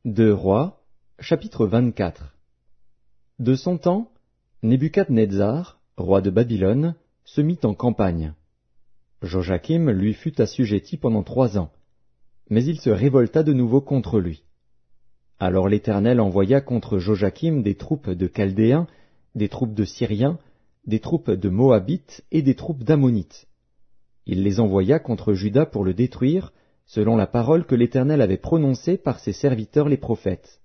Deux Rois, chapitre 24. De son temps, Nebuchadnezzar, roi de Babylone, se mit en campagne. Joachim lui fut assujetti pendant 3 ans, mais il se révolta de nouveau contre lui. Alors l'Éternel envoya contre Joachim des troupes de Chaldéens, des troupes de Syriens, des troupes de Moabites et des troupes d'Ammonites. Il les envoya contre Juda pour le détruire, selon la parole que l'Éternel avait prononcée par ses serviteurs les prophètes.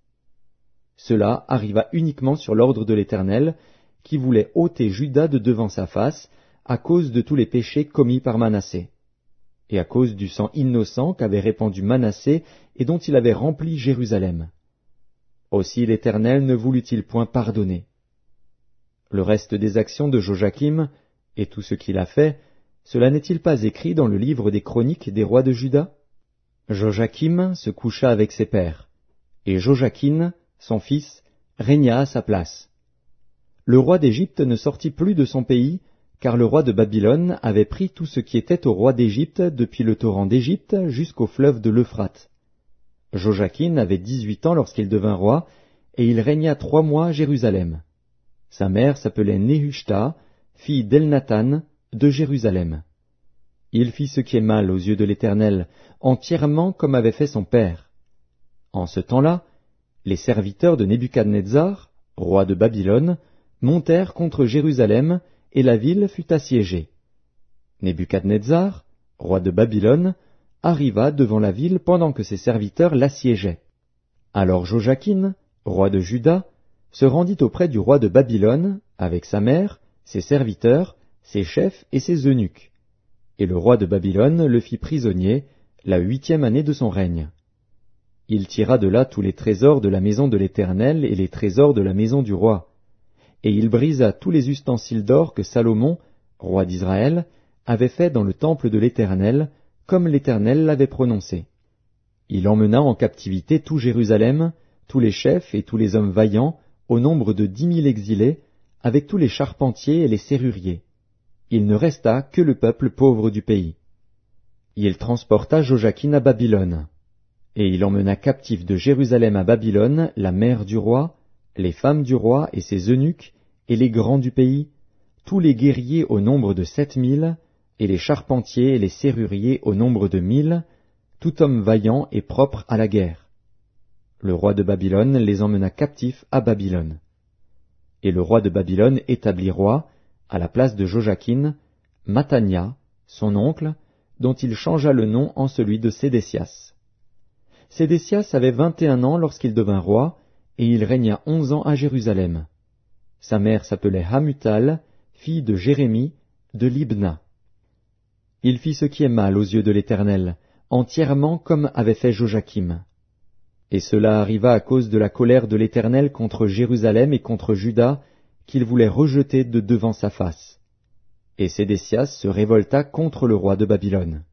Cela arriva uniquement sur l'ordre de l'Éternel, qui voulait ôter Juda de devant sa face, à cause de tous les péchés commis par Manassé, et à cause du sang innocent qu'avait répandu Manassé et dont il avait rempli Jérusalem. Aussi l'Éternel ne voulut-il point pardonner. Le reste des actions de Joachim, et tout ce qu'il a fait, cela n'est-il pas écrit dans le livre des chroniques des rois de Juda? Joachim se coucha avec ses pères, et Joachim, son fils, régna à sa place. Le roi d'Égypte ne sortit plus de son pays, car le roi de Babylone avait pris tout ce qui était au roi d'Égypte depuis le torrent d'Égypte jusqu'au fleuve de l'Euphrate. Joachim avait 18 ans lorsqu'il devint roi, et il régna 3 mois à Jérusalem. Sa mère s'appelait Nehushta, fille d'Elnathan, de Jérusalem. Il fit ce qui est mal aux yeux de l'Éternel, entièrement comme avait fait son père. En ce temps-là, les serviteurs de Nebuchadnezzar, roi de Babylone, montèrent contre Jérusalem, et la ville fut assiégée. Nebuchadnezzar, roi de Babylone, arriva devant la ville pendant que ses serviteurs l'assiégeaient. Alors Joachim, roi de Juda, se rendit auprès du roi de Babylone, avec sa mère, ses serviteurs, ses chefs et ses eunuques. Et le roi de Babylone le fit prisonnier, la 8e année de son règne. Il tira de là tous les trésors de la maison de l'Éternel et les trésors de la maison du roi. Et il brisa tous les ustensiles d'or que Salomon, roi d'Israël, avait fait dans le temple de l'Éternel, comme l'Éternel l'avait prononcé. Il emmena en captivité tout Jérusalem, tous les chefs et tous les hommes vaillants, au nombre de 10 000 exilés, avec tous les charpentiers et les serruriers. Il ne resta que le peuple pauvre du pays. Il transporta Joachim à Babylone, et il emmena captif de Jérusalem à Babylone la mère du roi, les femmes du roi et ses eunuques, et les grands du pays, tous les guerriers au nombre de 7 000, et les charpentiers et les serruriers au nombre de 1 000, tout homme vaillant et propre à la guerre. Le roi de Babylone les emmena captifs à Babylone. Et le roi de Babylone établit roi, à la place de Joachim, Mathania, son oncle, dont il changea le nom en celui de Sédécias. Sédécias avait 21 ans lorsqu'il devint roi, et il régna 11 ans à Jérusalem. Sa mère s'appelait Hamutal, fille de Jérémie, de Libna. Il fit ce qui est mal aux yeux de l'Éternel, entièrement comme avait fait Joachim. Et cela arriva à cause de la colère de l'Éternel contre Jérusalem et contre Juda, qu'il voulait rejeter de devant sa face. Et Sédécias se révolta contre le roi de Babylone.